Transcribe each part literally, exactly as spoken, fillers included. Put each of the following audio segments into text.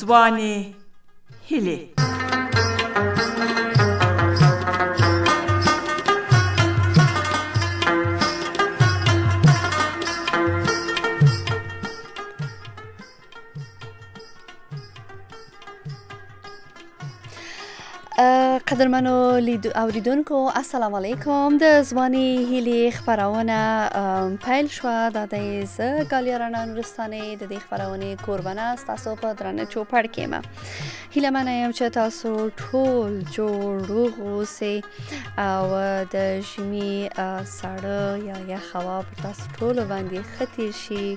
زوانی هیلی. قدرمنو اوریدونکو السلام علیکم. د ځواني هیلې خپرونه پیل شوه. دا د زه ګالیا رڼا نورستانې د دې خپرونې کوربنه ستاسو په درنه چوپړ کې یم. هیله منه یم چې تاسو ټول جوړ روغ اوسئ او د ژمي ساړه یا یخ هوا پر تاسو ټولو باندې ښه تېر شي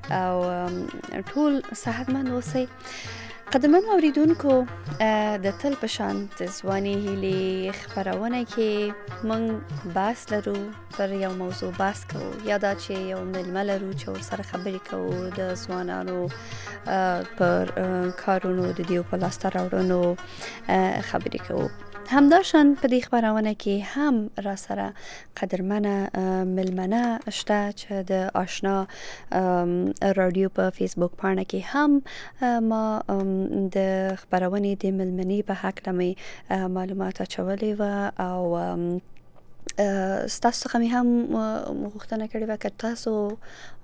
او ټول صحتمند اوسئ. قدرمنو اوریدونکو، د تل په شان د ځواني هیلې خپرونه کې موږ بحث لرو، پر یو موضوع بحث کوو، یا دا چې یو مېلمه لرو چې ورسره خبرې کوو د ځوانانو پر کارونو د دیو په لاسته راوړنو خبرې کوو. همداشان په دې خپرونه کې هم را سره قدرمنه مېلمنه شته چې د آشنا رادیو په فیسبوک پاڼه کې هم ما د خپرونې د مېلمنې په هکله مې معلومات اچولې وه او ستاسو څخه مې هم غوښتنه کړې وه که تاسو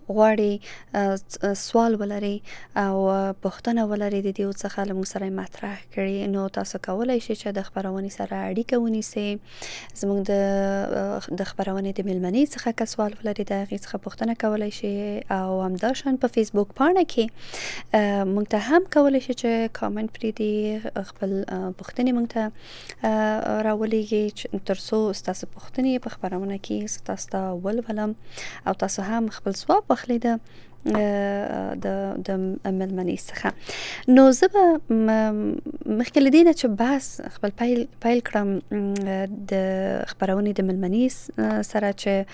غواړي سوال ولري او پوښتنه ولري د دې څخه له موږ سره مطرح کړي، نو تاسو کولی شئ چې د خپرونې سره اړیکه ونیسئ. زموږ د د خپرونې د مېلمنې څخه که سوال ولري د هغې څخه پوښتنه کولی شئ او همداشان په فیسبوک پاڼه کې موږ ته هم کولی شئ چې کامنټ پرېږدئ، خپل پوښتنې موږ ته راولېږئ تر څو ستاسو پوښتنې په خپرونه کې ستاسو ته ولولم او تاسو هم خپل ځواب واخلئ د د د مېلمنې څخه. نو زه به مخکې له دې نه چې بحث خپل پیل پیل کړم د خپرونې د مېلمنې سره چې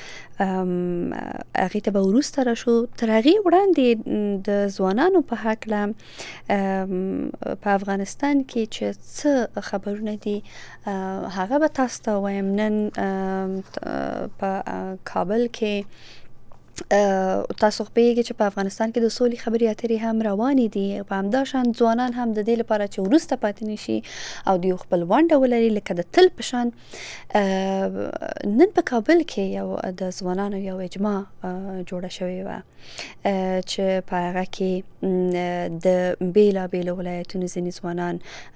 هغې ته به وروسته راشو، تر هغې وړاندې د ځوانانو په هکله په افغانستان کې چې څه خبرونه دي هغه به تاسو ته وایم. نن په کابل کې تاسو خبرېږئ چې په افغانستان کې د سولې خبرې اترې هم روانې دي. په همداشان ځوانان هم د دې لپاره چې وروسته پاتې نه شي او د یو خپل ونډه ولري لکه د تل په شان نن په کابل کې یو د ځوانانو یو اجماع جوړه شوې وه چې په هغه کې د بېلابېلو ولایتونو ځینې ځوانان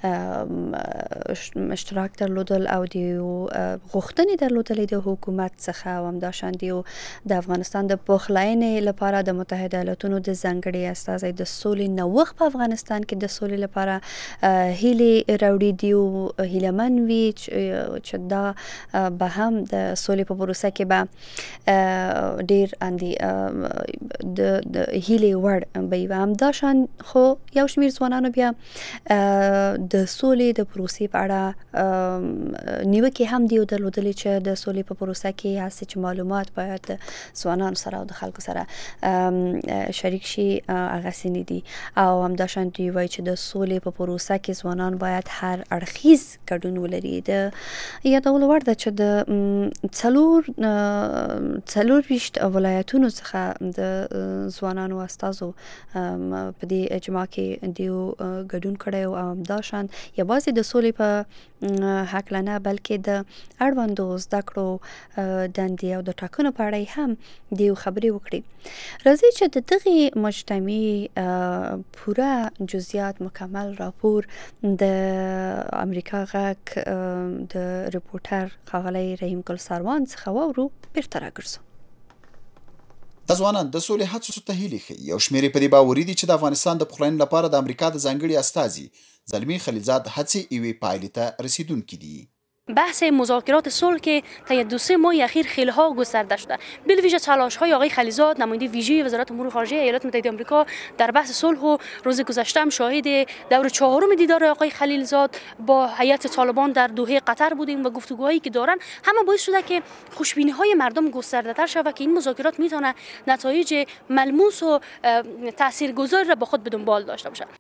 اشتراک درلودل او د یو غوښتنې درلودلې د حکومت څخه او همداشان د یو د افغانستان د پخلاینې لپاره د متحده ایالاتونو د ځانګړي استازی د سولې نوښت په افغانستان کې د سولې لپاره هیلې راوړي دي او هیلهمن وي چې دا به هم د سولې په پروسه کې به ډېر اندي د هیلې وړ به وي. همداشان خو یو شمېر ځوانانو بیا د سولې د پروسې په اړه نیوکې هم دي درلودلې چې د سولې په پروسه کې هسې چې معلومات باید ځوانانو سره او د خلکو سره شریک شي هغسې نه دي او همداشان دوی وایي چې د سولې په پروسه کې ځوانان باید هر اړخیز ګډون ولري. د یادولو وړ ده چې د څلور څلور ویشت ولایتونو څخه د ځوانانو استازو په دې اجماع کې دیو ګډون کړی او همداشان یوازې د سولې په هکله نه بلکې د اړوندو زده کړو دندې او د ټاکنو په اړه هم دیو خبرې وکړي. راځئ چې د دغې مجتمعي پوره جزئیات مکمل راپور د امریکا غږ د ریپورټر ښاغلی رحیم ګل سروان څخه واورو. بیرته راګرځو. د ځوانان د سولې هڅو ته هیلې ښیي. یو شمېر یې په دې باوري دي چې د افغانستان د پخلاینې لپاره د امریکا د ځانګړي استازي زلمی خلیلزاد هڅې یوې پایلې ته رسیدونکي دي. بحث مذاکرات صلح که طی دو سه ماه اخیر خیلی ها گسترده شده، بالویژه تلاش های آقای خلیلزاد نماینده ویژه وزارت امور خارجه ایالات متحده آمریکا در بحث صلح و روز گذشته هم شاهد دور چهارم دیدار آقای خلیلزاد با هیئت طالبان در دوحه قطر بودیم و گفتگوهایی که دارن همه باعث شده که خوشبینی های مردم گسترده تر شود که این مذاکرات میتونه نتایج ملموس و تاثیرگذار را با خود به دنبال داشته باشه.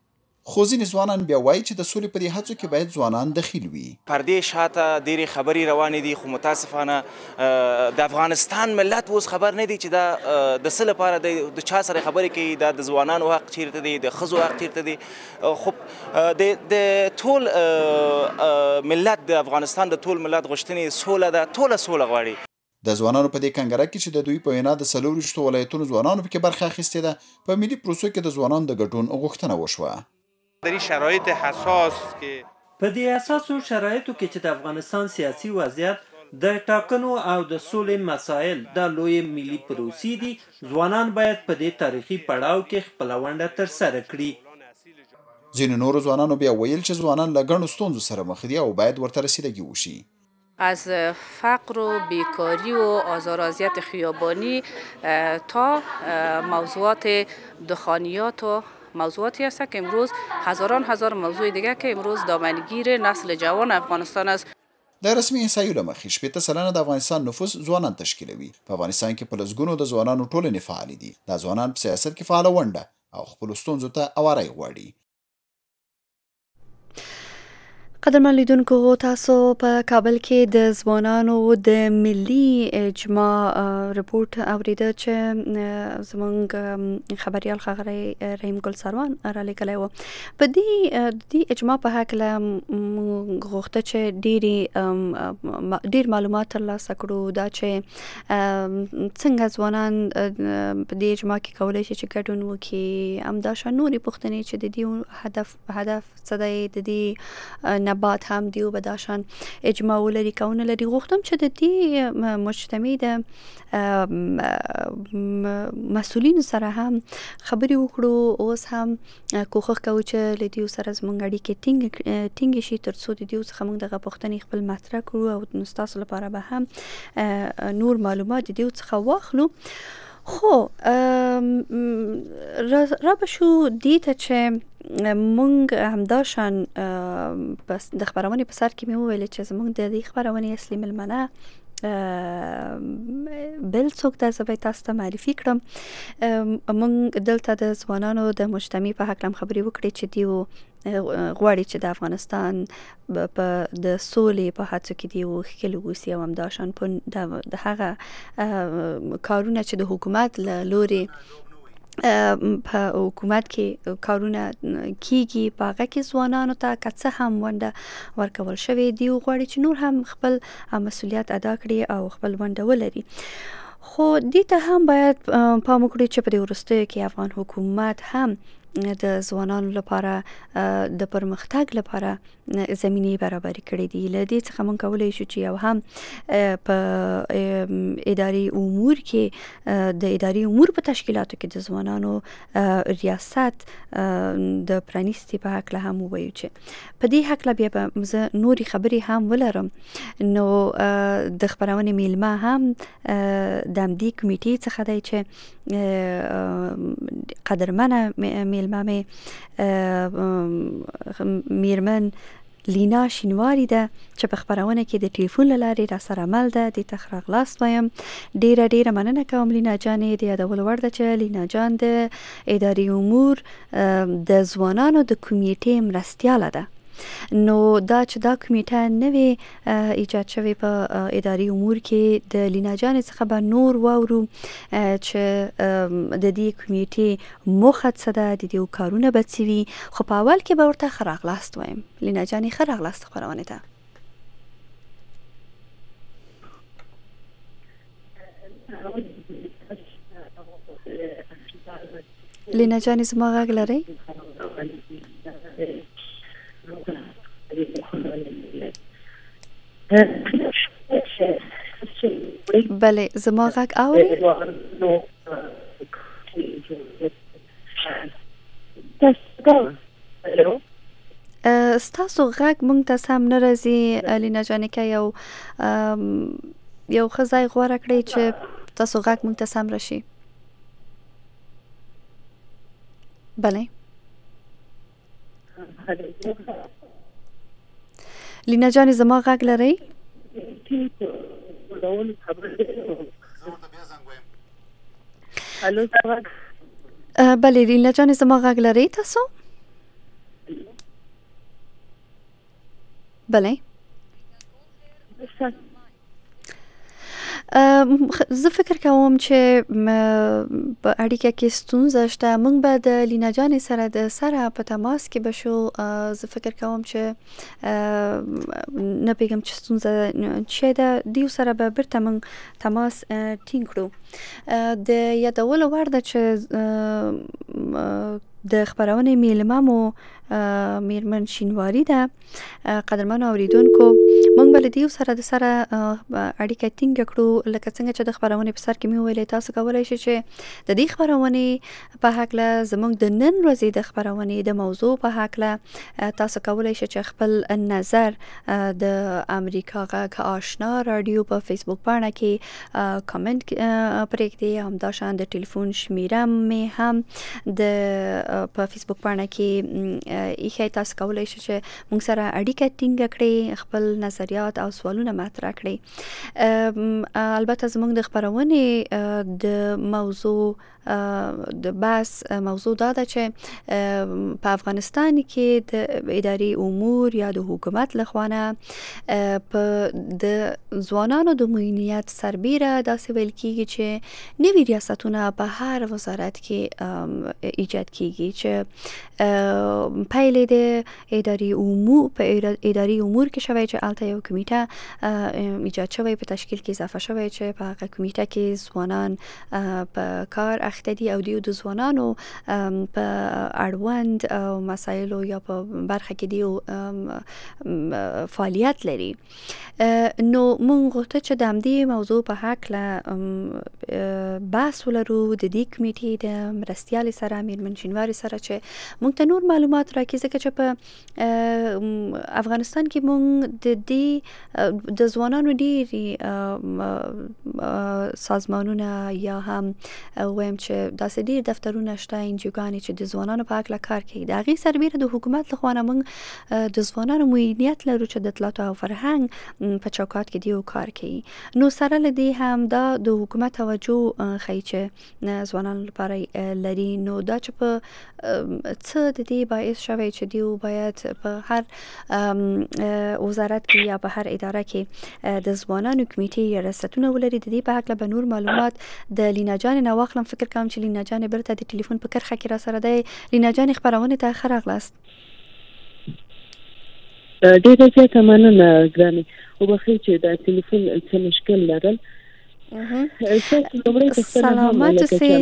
خو ځینې ځوانان بیا وایي چې د سولې په دې هڅو کې باید ځوانان دخیل وي. پردې شاته ډېرې خبرې روانې دي، خو متاسفانه د افغانستان ملت اوس خبر نه دی چې دا د څه لپاره د چا سره خبرې کوي، دا د ځوانانو حق چیرته دی، د ښځو حق چیرته دی. خو د ټول ملت د افغانستان د ټول ملت غوښتنې سوله ده، ټوله سوله غواړي. د ځوانانو په دې کنګره کې چې د دوی په وینا د څلور ویشتو ولایتونو ځوانانو پکې برخه اخیستې ده، په ملي پروسو کې د ځوانانو د ګډون غوښتنه وشوه. در شرایط حساس که په دې اساسو شرایطو کې چې د افغانستان سیاسي وضعیت د ټاکنو او د سولې مسایل د لوی ملي پروسې دي، ځوانان باید په دې تاریخي پړاو کې خپل ونډه ترسره کړي. ځینو نورو ځوانانو بیا ویل چې ځوانان له ګڼو ستونزو سره مخ دي او باید ورته رسیدګي وشي. از فقر و بیکاری و آزار و اذیت خیابانی تا موضوعات دخانیات و موضوعاتی است که امروز هزاران هزار موضوع دیگه که امروز دامنگیر نسل جوان افغانستان است. د رسمي احصایو له مخې شپېته سلنه د افغانستان نفوس ځوانان تشکیلوي. په افغانستان کې په لسګونو د ځوانانو ټولنې فعالې دي. دا ځوانان په سیاست کې فعاله ونډه او خپلو ستونزو ته اواری غواړي. قدرمن لیدونکو، تاسو په کابل کې د ځوانانو د ملي اجماع رپورټ اوریده چې زموږ خبريال ښاغلی رحیم ګل سروان را لیکلی و. په دې د اجماع په هکله غوښته چې ډېرې ډېر معلومات ترلاسه کړو، دا چې څنګه ځوانان په دې اجماع کې کولی شي چې ګډون وکړي، همداشان نورې پوښتنې چې د دې هدف هدف څه دی، د دې بعد هم دیو بداشان اجماع ولري کونه لري. غوښتم چې د دې مجتمع د مسؤلین سره هم خبرې وکړو. اوس هم کوښښ کوو چې له دیو سره زموږ اړیکې ټینګ ټینګ شي ترڅو د دیو څخه موږ دغه پوښتنې خپل مطرح کړو او تاسو لپاره به هم نور معلومات د دیو څخه واخلو. خو را بشو دې ته چې مونږ همداشان د خبرونې په سر کې مې وویل چې زمونږ د دې خبرونې اصلي ملمنه بل څوک ده، زه به تاسو ته معرفي کړم. مونږ دلته د ځوانانو د مجتمع په هکله هم خبرې وکړې چې دیو غواړي چې د افغانستان په د سولې په هڅو کې دیو ښکلي واوسي او همداشان د هغه کارونه چې د حکومت له لورې په حکومت کې کارونه کیږي په هغه کې ځوانانو ته که څه هم ونډه ورکول شوې، دیو غواړي چې نور هم خپل مسؤلیت ادا کړي او خپل ونډه ولري. خو دې ته هم باید پام وکړي چې په دې وروستیو کې افغان حکومت هم د ځوانانو لپاره د پرمختګ لپاره زمینې برابرې کړې دي. له دې څخه موږ کولی شو چې یو هم په اداري امور کې د اداري امور په تشکیلاتو کې د ځوانانو ریاست د پرانیستي په هکله هم ووایو چې په دې هکله بیا به زه نورې خبرې هم ولرم. نو د خپرونې میلمه هم د همدې کمیټې څخه دی چې قدرمنه میلمه مې میرمن لینا شینواری ده چې په خبرونه کې د ټلیفون له لارې را سره عمل ده. دې ته ښه راغلاست وایم. ډیره ډیره مننه کوم لینا جانې. د یادولو وړ ده چې لینا جان د اداري امور د ځوانانو د کمیټې مرستیاله ده. نو دا چې دا کمیټه نوې ایجاد شوې په اداري امور کې د لینا جانې څخه به نور واورو چې د دې کمیټې موخه څه ده، د دې کارونه به څه وي. خو په اول کې به ورته ښه راغلاست وایم. لینا جانې ښه راغلاست خپرونې ته. لینا جانې زما غږ لرئ؟ بله زما غږ اوري؟ ستاسو غږ مونږ ته سم نه راځي لینا جانې. که یو یو ښه ځای غوره کړئ چې تاسو غږ مونږ ته سم راشي. بله لینا جانې زما غږ لرئ؟ بله لینا جانې زما غږ لرئ تاسو؟ بله زه فکر کوم چې په اړیکه کې ستونزه شته. موږ به د لینا جانې سره د سره په تماس کې بشو. زه فکر کوم چې نه پیږم چې ستونزه چې ده دیو سره به بیرته موږ تماس ټینګ کړو. د یادولو وړ ده چې د خبرونې میلمه مو میرمن شینواری ده. قدرمنو اوریدونکو موږ به له دیو سره د سره اړیکه ټینګه کړو. لکه څنګه چې د خبرونې په سر کې مې وویلې تاسو کولی شئ چې د دې خبرونې په هکله زموږ د نن ورځې د خبرونې د موضوع په هکله تاسو کولی شئ چې خپل نظر د امریکا غږ آشنا رادیو په فیسبوک پاڼه کې کامنټ پرېږدئ. همداشان د ټلیفون شمیره مې هم د په فیسبوک پاڼه کې ایښی. تاسو کولی شئ چې موږ سره اړیکه ټینګه کړئ، خپل نظریات او سوالونه مطرح کړئ. البته زموږ د خبرونې د موضوع د بحث موضوع دا ده چې په افغانستان کې د اداري امور یا د حکومت لخوانه په د ځوانانو د معینیت سربیره داسې ویل کیږي چې نوي ریاستونه په هر وزارت کې ایجاد کیږي چې پایلې د اداري امور په اداري امور کې شوی چې الته یو کمیټه ایجاد شوی په تشکیل کې اضافه شوی چې په هغه کمیټه کې ځوانان په کار اخته دي او دیو د ځوانانو په اړوند مسایلو یا په برخه کې دیو فعالیت لري. نو مونږ غوښته چې د همدې موضوع په هکله بحث ولرو د دې کمیټې د مرستیالې سره میرمن شینواري سره چې مونږ ته نور معلومات راکړي، ځکه چې په افغانستان کې مونږ د دې د ځوانانو ډېرې سازمانونه یا هم وایم چې داسې ډېر دفترونه شته، انجیوګانې چې د ځوانانو په هکله کار کوي. د هغې سربیره د حکومت لخوا نه مونږ د ځوانانو معینیت لرو چې د اطلاعات او فرهنګ په چوکات کې دیو کار کوي. نو سره له دې هم دا د حکومت توجه ښیي چې ځوانانو لپاره لري. نو دا چې په څه د دې باعث شوی چې دیو باید په هر وزارت کې یا په هر اداره کې د ځوانانو کمیټې یا ریاستونه ولري. د دې په هکله به نور معلومات د لینا جانې نه واخلم. فکر کوم چې لینا جانې بیرته د ټلیفون په کرښه کې را سره دی. لینا جانې خبرونې ته ښه راغلاست. ډېره زیاته مننه ګرانې. وبخښئ چې د ټلیفون څه مشکل لرل. سلامت اوسئ.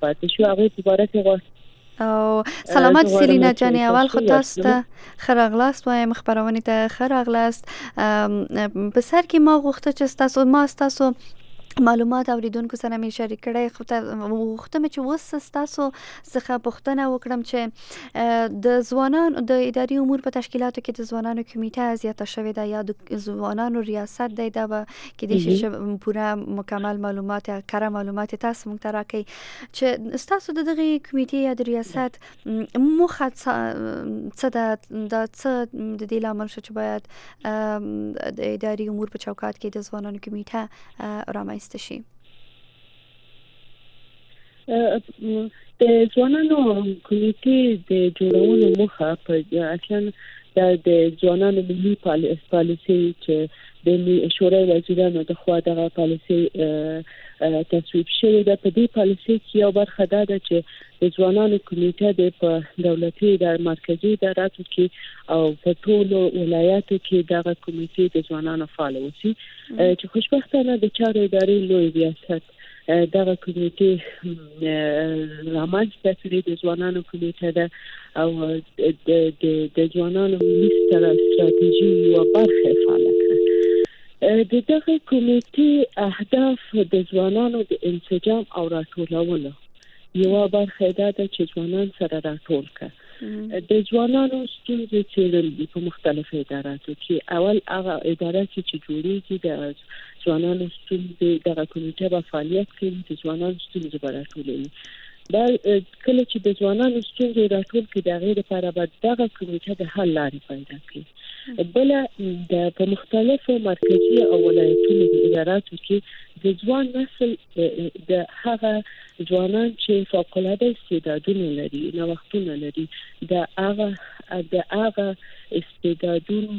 او سلامت اوسئ لینا جانې. اول خو تاسو ته ښه راغلاست وایم، خبرونې ته ښه راغلاست. په سر کې ما غوښته چې ستاسو ما ستاسو معلومات اوریدونکو سره مې شریک کړی. خو غوښتم چې اوس ستاسو څخه پوښتنه وکړم چې د ځوانانو د اداري امور په تشکیلاتو کې د ځوانانو کمیټه زیاته شوې ده یا د ځوانانو ریاست دی، دا به کېدای شي چې پوره مکمل معلومات یا کره معلومات تاسو موږ ته راکړئ چې ستاسو د دغې کمیټې یا د ریاست موخه څه ده، دا څه د دې لامل شو چې باید د اداري امور په چوکات کې د ځوانانو کمیټه رامنځته شي؟ د ځوانانو کمیټې د جوړولو موخه په اصلا د ځوانانو ملي پالیسي چې د شورای وزیرانو د خوا دغه پالیسي تصویب شوې ده. په دې پالیسي کې یو برخه دا ده چې د ځوانانو کمیټه د په دولتي ادارو مرکزي اداراتو کې او په ټولو ولایاتو کې دغه کمیټې د ځوانانو فعال اوسي، چې خوشبختانه د چارو ادارې لوی ریاست دغه کمیټې رامنځته کړې. د ځوانانو کمیټه ده او د ځوانانو ملي ستراتیژي یوه برخه فعاله کړه. د دغه کمیټې اهداف د ځوانانو د انسجام او راټولولو یوه برخه دا ده چې ځوانان سره راټول کړه. د ځوانانو ستونزې څېړل دي په مختلفو اداراتو کې. اول هغه اداره کې چې جوړېږي د ځوانانو ستونزې دغه کمیټه به فعالیت کوي، د ځوانانو ستونزې به راټولوي. دا کله چې د ځوانانو ستونزې راټول کړي د هغې لپاره به دغه کمیټه د حل لارې پیدا کړي. بله د په مختلفو مرکزي او ولایتونو د اداراتو کې د ځوان نسل د هغه ځوانان چې فوق‌العاده استعدادونه لري، نوښتونه لري، د هغه د هغه استعدادونو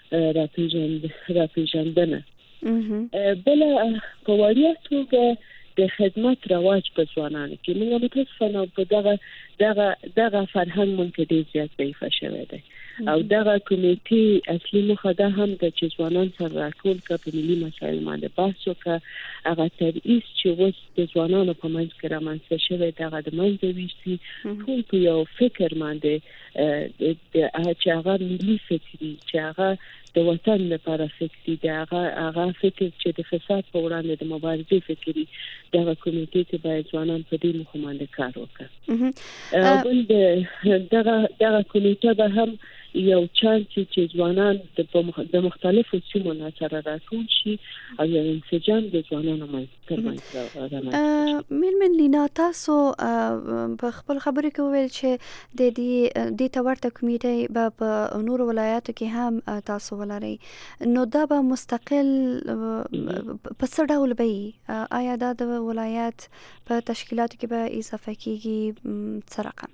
راپېژندنه. بل په وړیا توګه د خدمت رواج په ځوانانو کې موږ متاسفانه په دغه دغه دغه فرهنګ مونږ کې ډېر زیات ضعیفه شوی دی او دغه کمیټې اصلي موخه دا هم د چې ځوانان سره راټول کړي په ملي مسایلو باندې بحث وکړي. هغه تبعیض چې اوس د ځوانانو په منځ کې رامنځته شوی دغه د منځه ویستي ټول په یو فکر باندې چې هغه ملي فکري چې هغه د وطن لپاره فکري دی هغه هغه فکر چې د فساد په وړاندې د مبارزې فکري دغه کمیټې ته باید ځوانان په دې موخه باندې کار وکړي. بل دغه دغه کمیټه به هم یو چانس چې ځوانان د مختلفو سیمو نه سره راټول شي او یو انسجام د ځوانانو ترمنځ رامنځته شي. میرمن لینا تاسو په خپل خبرو کې وویل چې د دې دې ته ورته کمیټې به په نورو ولایاتو کې هم تاسو ولرئ نو دا به مستقل په څه ډول به وي؟ آیا دا د ولایت په تشکیلاتو کې به اضافه کیږي څه رقم؟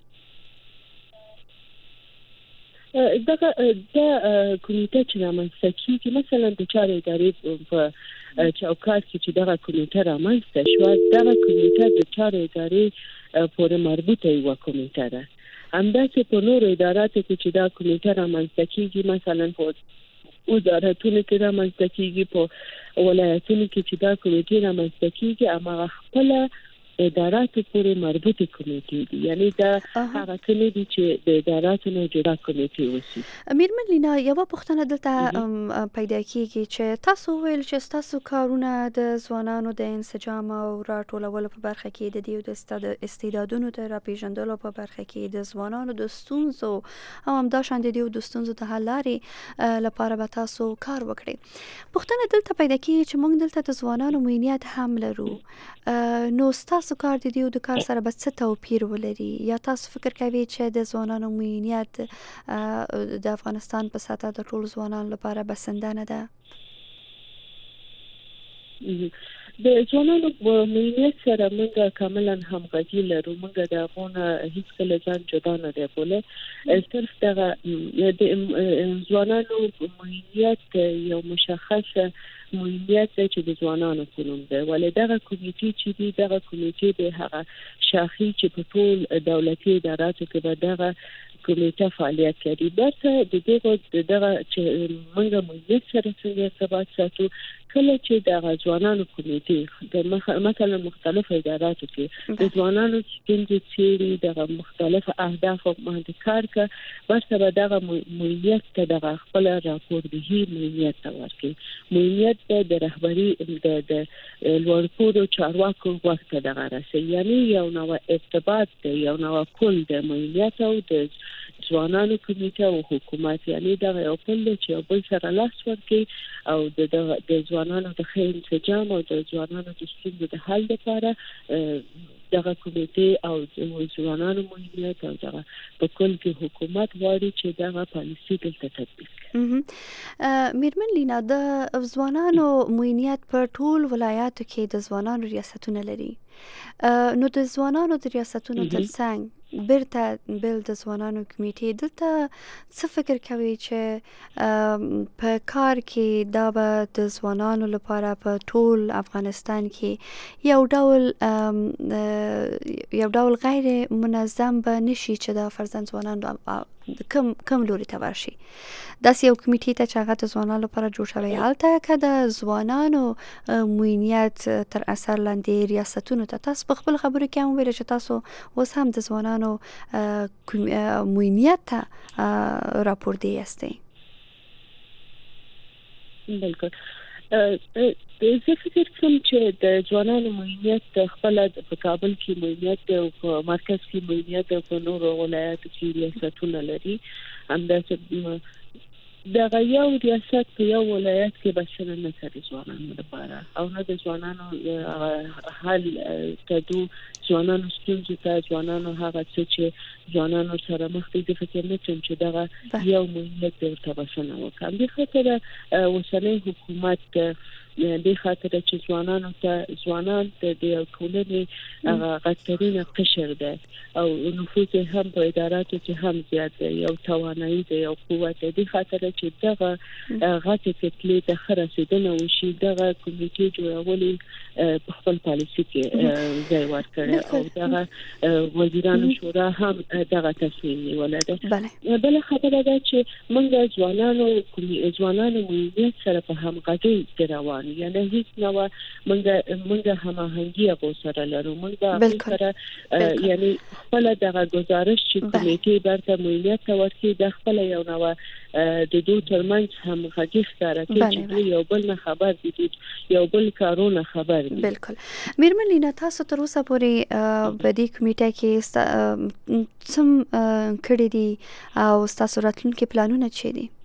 دغه د کمیټه چې رامنځته کیږي مثلا د چارې ادارې په چوکاټ کې چې دغه کمیټه رامنځته شوه دغه کمیټه د چارې ادارې پورې مربوطه یوه کمیټه ده. همداسې په نورو اداراتو کې چې دا کمیټه رامنځته کیږي مثلا په وزارتونو کې رامنځته کیږي په ولایتونو کې چې دا کمیټه رامنځته کیږي هغه خپل ادارات پورې مربوطه کمیټې دي یعنی دا هغه کمیټې چې د اداراتو نه جوړه کمیټې وسی. میرمن لینا یو پوښتنه دلته پیدا کیږي چې تاسو ویل چې تاسو کارونه د ځوانانو د انسجام او راټولولو په برخه کې د دې د استعدادونو د راپېژندلو په برخه کې د ځوانانو د ستونزو او همداشان د دې د ستونزو د حل لارې لپاره به تاسو کار وکړئ. پوښتنه دلته پیدا کیږي چې موږ دلته د ځوانانو معینیت هم لرو نو تاسو کار د دې د کار سره به څه توپیر ولري یا تاسو فکر کوئ چې د ځوانانو معینیت د افغانستان په سطح د ټول ځوانانو لپاره بسنده نه ده؟ د ځوانانو معینیت سره موږ کاملا همغږي لرو. موږ د هغونه هیڅ کله ځان جدا نه دی بوله صرف دغه د ځوانانو معینیت یو مشخصه معینیت چې د ځوانانو په نوم ده ولې دغه کمیټې چې دی دغه کمیټې د هغه شاخصي چې په ټول دولتي اداراتو کې به دغه کمیټه فعالیت کوي. برته د دغه دغه چې موږ معینیت سره څنګه ارتباط ساتو کله چې د ځوانانو کمیټې د مثلا مختلف اداراتو کې د ځوانانو ستونزې څېړي دغه مختلف اهداف باندې کار کوي ورته به دغه معینیت ته دغه خپل راپوردهي معینیت ته ورکړي. معینیت د رهبري د لوړپوړو چارواکو وخت دغه رسي یعنی یو نوع ارتباط دی یو نوع کل د معینیت او د ځوانانو کمیټه او حکومت یعنی دغه یو بل چې یو بل سره لاس ورکړي او د د ځوانانو د ښه انسجام او د ځوانانو د ستونزو د حل لپاره دغه کمیټه او ځوانانو معینیت او دغه په کل کې حکومت غواړي چې دغه پالیسي دلته تطبیق کړي. میرمن لینا د ځوانانو معینیت په ټول ولایاتو کې د ځوانانو ریاستونه لري نو د ځوانانو د ریاستونو ترڅنګ بیرته بل د ځوانانو کمیټې دلته څه فکر کوي چې په کار کې دا به د ځوانانو لپاره په ټول افغانستان کې یو ډول یو ډول غیر منظم به نشي چې دا فرضاً ځوانان کم کم لوري ته ورشي داسې یو کمیټې ته چې هغه د ځوانانو لپاره جوړ شوی هلته که د ځوانانو معینیت تر اثر لاندې ریاستونو ته تاسو په خپل خبرو کې هم وویل چې تاسو اوس هم د ځوانانو معینیت ته راپورده یاستئ. بلکل زه فکر کوم چې د ځوانانو معینیت خپل په کابل کې معینیت او په مرکز کې معینیت او په نورو ولایاتو کې ریاستونه لري. همداسې دغه یو ریاست په یو ولایت کې بسنه نه کوي ځوانانو لپاره او نه د ځوانانو حل تدو ځوانانو ستونزې ته ځوانانو هغه څه چې ځوانانو سره مخ دي د فکر نه کوم چې دغه یو معینیت ورته بسنه وکړي. د خاطر اوسنۍ حکومت د خاطر چې ځوانانو ته ځوانان د یو ټولنې هغه غټرینه قشر ده او نفوذ هم په اداراتو کې هم زیات دی او توانایي دی او قوت دی خاطر چې دغه غټه کتلې د خرڅیدنه وشي دغه کمیټې جوړولې په خپل پالیسي کې ځای ورکړي او دغه وزیرانو شورا هم دغه تصمیم نیولې ده. بل خبره ده چې موږ ځوانانو ځوانانو موږ سره په همغږي روان یعنی هیڅ نو موږ موږ هماهنګي غوسره لرو موږ سره یعنی خپل دغه گزارش چې کمیټې برته مولیت ورکړي د خپل یو نو د دوه ترمنځ همغږي ښکاره کوي چې یو بل نه خبر دي یو بل کارونه خبر دي. بالکل میرمن لینا تاسو تر اوسه پورې په دې کمیټه کې څم کړي دي او تاسو راتلونکي پلانونه چي دي؟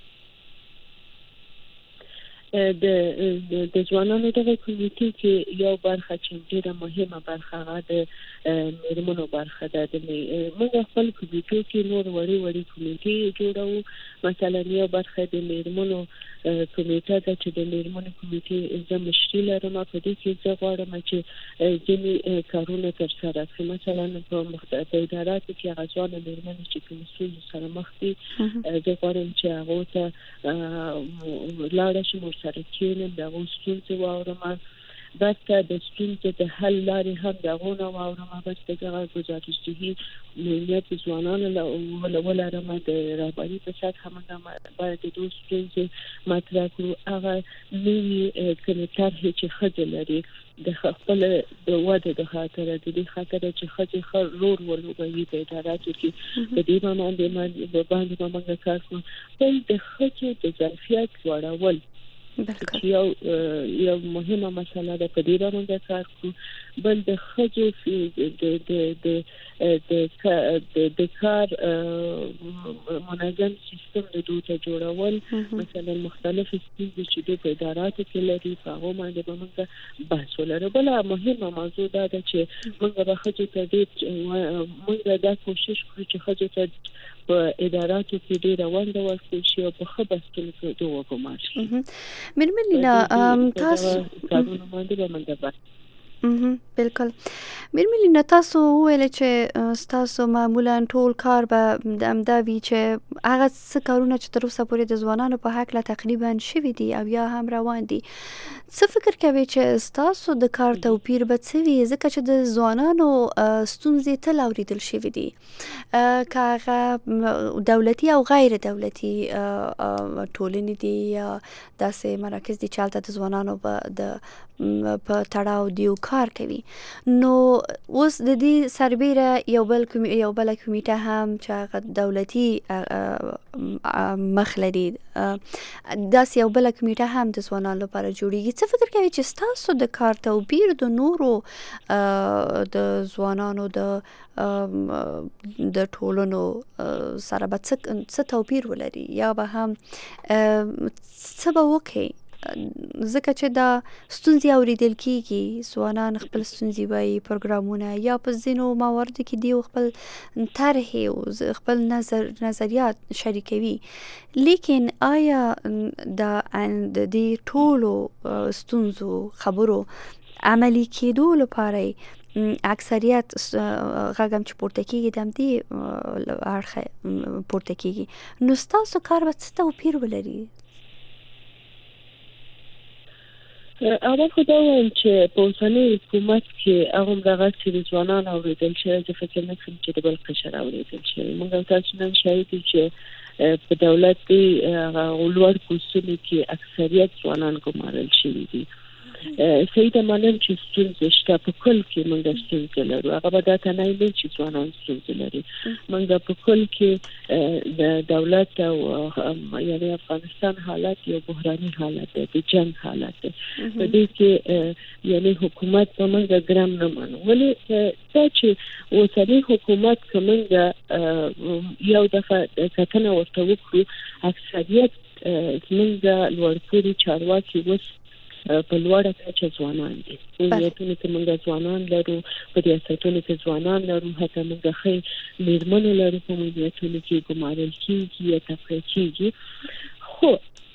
د د ځوانانو دغه کمیټې کې یو برخه چې ډیره مهمه برخه هغه د میرمنو برخه ده. د موږ خپل کمیټو کې نور وړي وړي کمیټې جوړو مثلا یو برخه د میرمنو کمیټه ده چې د میرمنو کمیټې زه مشري لرم په دې کې زه غواړم چې ځینې کارونه ترسره کړم مثلا په مختلفو اداراتو کې هغه ځوانې میرمنې چې کوم ستونزو سره مخ دي زه غواړم چې هغو ته لاړه شم سره کېنم دغه ستونزې واورم بس د ستونزې د حل لارې هم دغونه واورم بس دغه گزارشدهي مهمیت ځوانانو ولرم د رهبري په سطح باندې باید د دوه ستونزې مطرح کړو هغه نوي کومې طرحې چې ښځې لري د خپل د وده د خاطر د دې خاطر چې ښځې ښه رول ولوبوي په اداراتو کې د دې باندې باندې موږ کار کوو بل د ښځو د ظرفیت لوړول یو یو مهمه مسله ده په دې باندې کار کوو بل د ښځو د د د د کار منظم سیستم د دوی ته جوړول مثلا مختلف ستونزې چې د اداراتو کې لري په هغه باندې موږ بحث ولرو. بل مهمه موضوع ده چې موږ به ښځو ته ډېر موږ دا کوشش کوو چې ښځو ته په اداراتو کې ډېر ونده ورکړل شي او په ښه بستلو کې دوه وګمار شي. میرمن لینا تاسو کارونه باندې به موږ بالکل میرمن لینا تاسو ویل چې تاسو معمولا ټول کار به د امدا وی چې هغه څه کارونه چې تر اوسه پورې د ځوانانو په حق لا تقریبا شوي دي او یا هم روان دي څه فکر کوي چې تاسو د کار توپیر به څه وي ځکه چې د ځوانانو ستونزې تل اوریدل شوي دي که هغه دولتي او غیر دولتي ټولنې دي یا داسې مراکز دي چې هلته د ځوانانو د په تړاو دیو کار کوي نو اوس د دې سربیره یو بل یو بل کمیټه هم چې دولتي مخ لري داس یو بل کمیټه هم د ځوانانو لپاره جوړیږي څه فکر کوي چې تاسو د کار توپیر د نورو د ځوانانو د د ټولنو سره به څه توپیر ولري یا به هم څه به وکړي ځکه چې دا ستونزې اوریدل کیږي ځوانان خپل ستونزې وایي پروګرامونه یا په ځینو مواردو کې دی خپل طرحې او خپل نظر نظریات شریکوي لیکن آیا د دې ټولو ستونزو خبرو عملی کېدو لپاره اکثریت غږم چې پورته کېږي د همدې اړخه پورته کېږي نو ستاسو کار به څه توپیر ولري؟ اول خو دا وایم چې په اوسني حکومت کې هغومره غږ چې د ځوانانو اورېدل شوی زه فکر نه کوم چې د بل قشر اورېدل شوی موږ تاسو نن شاهد یو چې په دولت کې هغه لوړ پوستونو کې اکثریت ځوانان ګمارل شوي دي صحیح ده منم چې ستونزې شته په کل کې موږ ستونزې لرو هغه به دا ته نه وي چې ځوانان ستونزې لري موږ په کل کې د دولت او یعنی افغانستان حالت یو بحراني حالت دی د جنګ حالت دی په دې کې یعنی حکومت په موږ ګرام نه منو ولې دا چې اوسنی حکومت که موږ یو دفعه کتنه ورته وکړو اکثریت زموږ لوړپوړي چارواکي اوس په لوړه کچه ځوانان دي ولایتونو کې موږ ځوانان لرو په ریاستونو کې ځوانان لرو حتی موږ ښې میرمنې لرو په ولایتونو کې ګمارل کېږي یا تفریح کېږي خو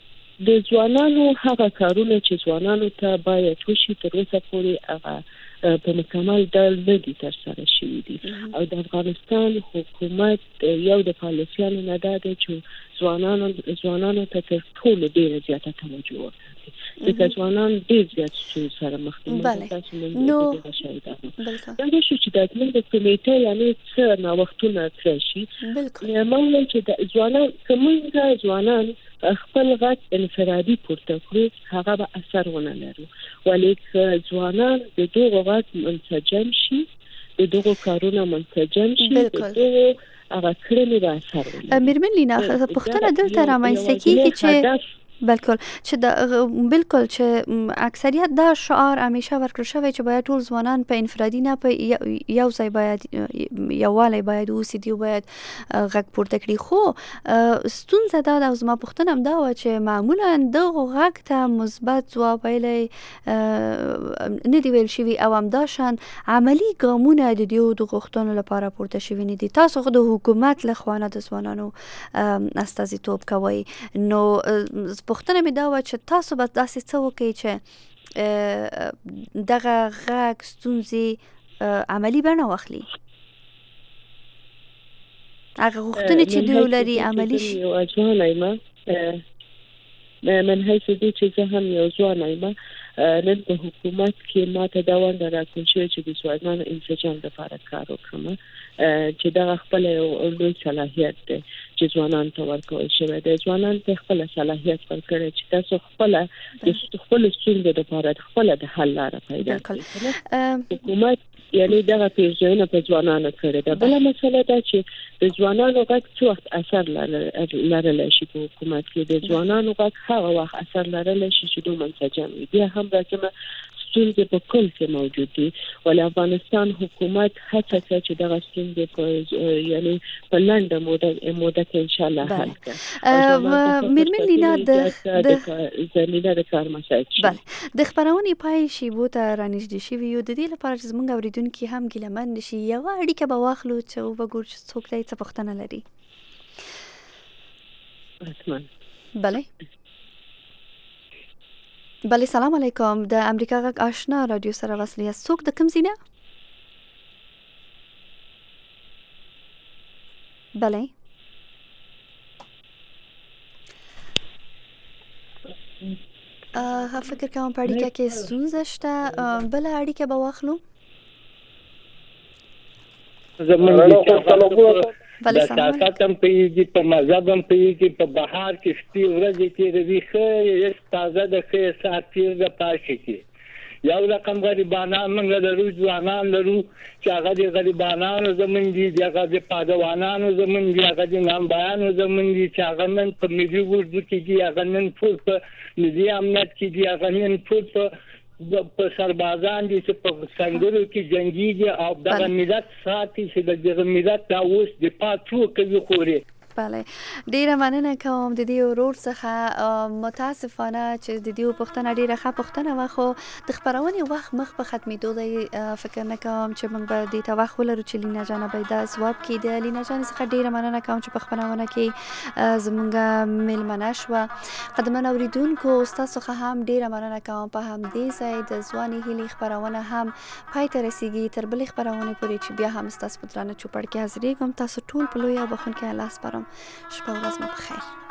د ځوانانو هغه کارونه چې ځوانانو ته باید وشي تر اوسه پورې هغه په مکمل ډول نه دي ترسره شوي دي او د افغانستان حکومت یو د پالیسیانو نه دا دی چې ځوانانو ځوانانو ته تر ټولو ډېره زیاته توجه وکړي ځکه ځوانان ډېر زیات ستونزو سره مخ دي. نو دا د شو چې د د کمیټې یعنی څه نوښتونه ترې شي ما ویل چې د ځوانان کومه ځوانان خپل غږ انفرادي پورته کړي هغه به اثر ونه لري ولیک ځوانان د دغه غږ منسجم شي د دغه کارونه منسجم شي د دغه هغه کړنې به اثر ولري. میرمن لینا پوښتنه دلته رامنځته کیږي چې بالکل چې د بالکل چې اکثریت دا شعار همیشه ورکړل شوی چې باید ټول ځوانان په انفرادي نه په یو ځای باید یووالی باید اوسي دی باید غږ پورته کړي خو ستونزه دا ده او زما پوښتنه هم دا وه چې معمولا دغه غږ ته مثبت ځواب ویلی نه دی ویل شوي او همداشان عملي ګامونه د دې د غوښتنو لپاره پورته شوي نه دي. تاسو خو د حکومت له خوا نه د ځوانانو استازیتوب کوئ نو پوښتنه مې دا وه چې تاسو به داسې څه وکړئ چې دغه غږ ستونزې عملي بڼه واخلي هغه غوښتنې چې دوی ولري عملي شي. یو ځوانه یم من حیث دې چې زه هم یو ځوانه یم نن په حکومت کې ما ته دا ونډه راکړل شوې چې د ځوانانو انسجام لپاره کار وکړم چې دغه خپل یو لوی صلاحیت دی چې ځوانانو ته ورکول شوی دی. ځوانانو ته خپل صلاحیت ورکړی چې تاسو خپل د خپل ستونزو لپاره خپل د حل لاره پیدا کړئ. حکومت یعنی دغه پیژنه په ځوانانو کړی ده. بله مسله دا چې د ځوانانو غږ څه وخت اثر لرلی شي په حکومت کې د ځوانانو غږ هغه وخت اثر لرلی شي چې دوی منسجم وي. بیا هم راځم ستونزې په کل کې موجود دي ولې افغانستان حکومت هڅه کوي چې دغه ستونزې په یعنی په لنډه موده موده کې ان شاء الله حل کړي. میرمن لینا د زمینه د کار مسایل بله د خپرونې پای شیبو ته رانږدې شوي یو د دې لپاره چې زموږ اورېدونکي هم ګیلهمن نه شي یوه اړیکه به واخلو چې وګورو چې څوک دی څه پوښتنه لري. بله بله سلام علیکم د امریکا غږ آشنا رادیو سره وصل یاست. څوک د کوم ځای نه؟ بله فکر کوم په اړیکه کې ستونزه شته بله اړیکه به واخلو. د سیاست هم پوهېږي په مذهب هم پوهېږي په بهار کې شپې ورځې تېروي ښه تازه د ښه احساس تېر د پاشي کې یو رقم غریبانان موږ لرو ځوانان لرو چې هغه د غریبانانو زموږ دي هغه د پادوانانو زموږ دي هغه د نامبایانو زموږ دي چې هغه نن په ملي اردو کې دي هغه نن ټول په ملي امنیت کې دي هغه نن ټول په په سربازان دي چې په سنګرو کې جنګيږي او دغه ملت ساتي چې د دغه ملت دا اوس د پاتو کوي خوري. بله ډیره مننه کوم د دې ورور څخه متاسفانه چې د دې پوښتنه ډیره ښه پوښتنه وه خو د خپرونې وخت مخ په ختمېدو دی فکر نه کوم چې موږ به دې ته وخت ولرو چې لینا جانه به دا ځواب کړي. د لینا جانې څخه ډیره مننه کوم چې په خپرونه کې زموږ میلمنه شوه. قدرمن اورېدونکو ستاسو څخه هم ډیره مننه کوم په همدې ځای د ځوانې هیلې خپرونه هم پای ته رسیږي تر بلې خپرونې پورې چې بیا هم ستاسو په درانه چوپړ کې حاضرېږم. تاسو ټول په لوی او بخښونکي الله سپارم. شپه ورځ مو بخیر.